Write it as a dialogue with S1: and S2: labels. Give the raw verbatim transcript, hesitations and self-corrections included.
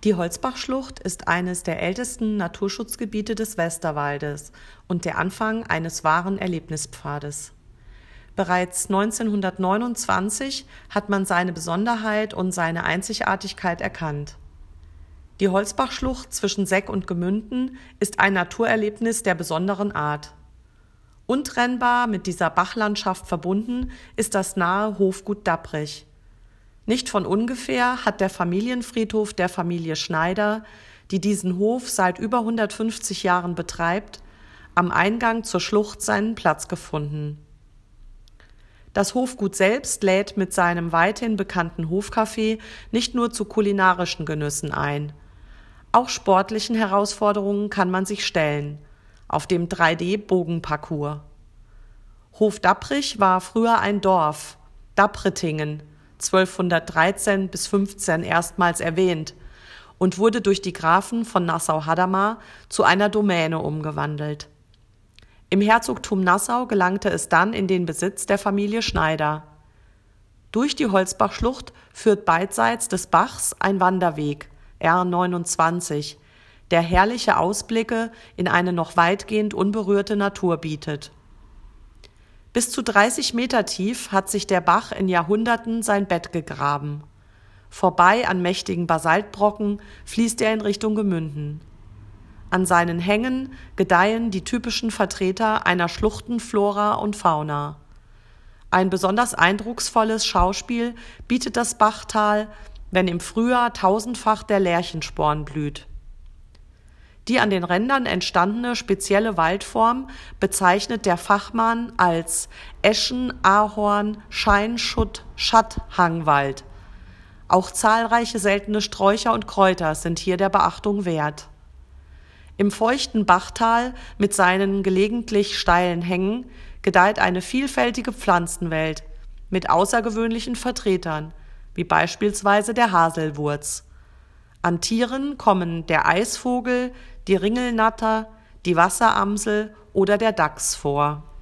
S1: Die Holzbachschlucht ist eines der ältesten Naturschutzgebiete des Westerwaldes und der Anfang eines wahren Erlebnispfades. Bereits neunzehnhundertneunundzwanzig hat man seine Besonderheit und seine Einzigartigkeit erkannt. Die Holzbachschlucht zwischen Seck und Gemünden ist ein Naturerlebnis der besonderen Art. Untrennbar mit dieser Bachlandschaft verbunden ist das nahe Hofgut Dapprich. Nicht von ungefähr hat der Familienfriedhof der Familie Schneider, die diesen Hof seit über hundertfünfzig Jahren betreibt, am Eingang zur Schlucht seinen Platz gefunden. Das Hofgut selbst lädt mit seinem weithin bekannten Hofcafé nicht nur zu kulinarischen Genüssen ein. Auch sportlichen Herausforderungen kann man sich stellen, auf dem drei D Bogenparcours. Hof Dapprich war früher ein Dorf, Dapretingen, zwölfhundertdreizehn bis fünfzehn erstmals erwähnt und wurde durch die Grafen von Nassau-Hadamar zu einer Domäne umgewandelt. Im Herzogtum Nassau gelangte es dann in den Besitz der Familie Schneider. Durch die Holzbachschlucht führt beidseits des Bachs ein Wanderweg, R neunundzwanzig, der herrliche Ausblicke in eine noch weitgehend unberührte Natur bietet. Bis zu dreißig Meter tief hat sich der Bach in Jahrhunderten sein Bett gegraben. Vorbei an mächtigen Basaltbrocken fließt er in Richtung Gemünden. An seinen Hängen gedeihen die typischen Vertreter einer Schluchtenflora und Fauna. Ein besonders eindrucksvolles Schauspiel bietet das Bachtal, wenn im Frühjahr tausendfach der Lärchensporn blüht. Die an den Rändern entstandene spezielle Waldform bezeichnet der Fachmann als Eschen-, Ahorn-, Scheinschutt-, Schatthangwald. Auch zahlreiche seltene Sträucher und Kräuter sind hier der Beachtung wert. Im feuchten Bachtal mit seinen gelegentlich steilen Hängen gedeiht eine vielfältige Pflanzenwelt mit außergewöhnlichen Vertretern, wie beispielsweise der Haselwurz. An Tieren kommen der Eisvogel, die Ringelnatter, die Wasseramsel oder der Dachs vor.